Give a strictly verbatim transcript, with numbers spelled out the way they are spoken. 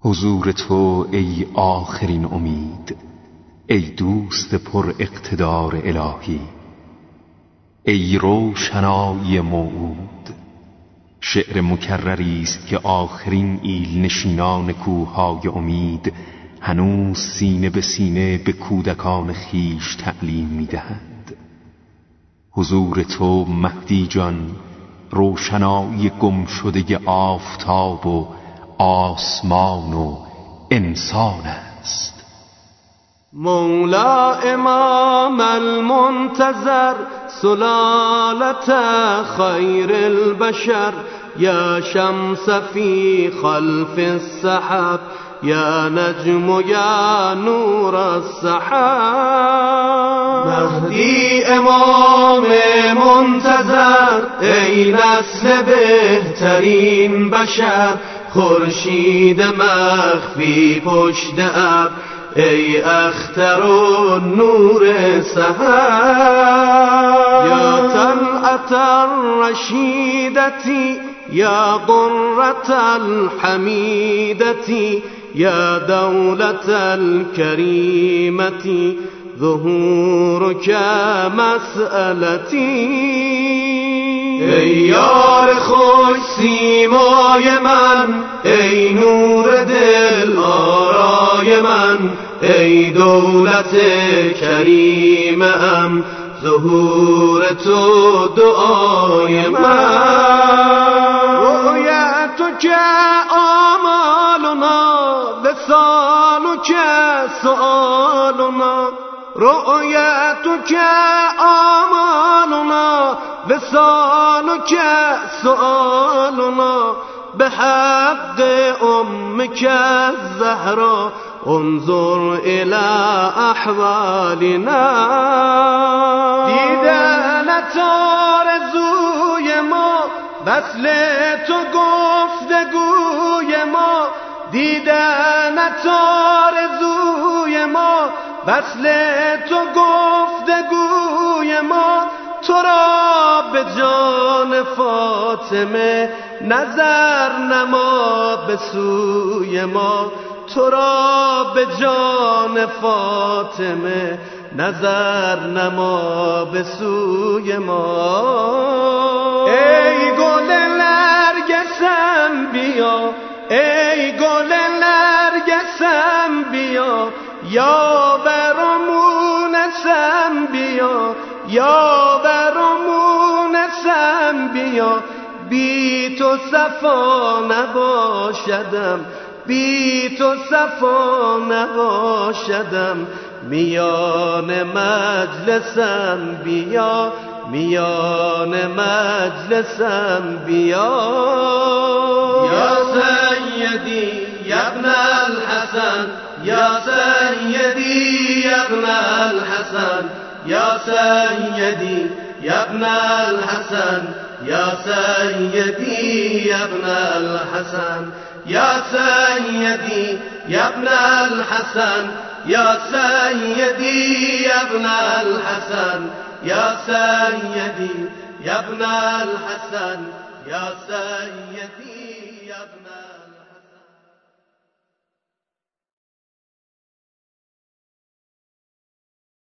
حضور تو ای آخرین امید، ای دوست پر اقتدار الهی، ای روشنایی موعود. شعر مکرری است که آخرین ایل نشینان کوههای امید هنوز سینه به سینه به کودکان خیش تعلیم می‌دهند. حضور تو مهدی جان روشنایی گم شده آفتاب و آسمان و انسان است. مولا امام المنتظر سلالة خیر البشر، یا شمس فی خلف السحاب، یا نجم و یا نور السحاب. مهدی امام منتظر ای نسل بهترین بشر، خورشید مخفی پشت ابر ای اختر و نور سحر. یا طلعت الرشیدتی یا قرة الحمیدتی، یا دولت الکریمتی ظهورک مسئلتی. ای یار خوش سیمای من، ای نور دل آرای من، ای دولت کریم ام ظهور تو دعای من. رؤیتک آمالنا وصالک سؤالنا، رؤیتک آمالنا وصالک سؤالنا، بحق امک الزهرا انظر الى احوالنا. دیدنت آرزوی ما، وصل تو گفتگوی ما، دیدنت آرزوی ما، وصل تو گفتگوی ما. تو را به جان فاطمه نظر نما به سوی ما، تو را به جان فاطمه نظر نما به سوی ما. ای گل نرگسم بیا، ای گل نرگسم بیا، یا برامونسم بیا، یا برامونسم بیا. بی تو صفا نباشدم، بی تو صفا نباشدم. میان مجلسم بیا، میان مجلسم بیا. یا سیدی یا ابن الحسن، یا سیدی یا ابن الحسن، یا سیدی یا ابن الحسن، یا سیدی یا ابن الحسن، یا سیدی یا ابن الحسن، یا سیدی یا ابن الحسن، یا سیدی یا ابن الحسن، یا سیدی.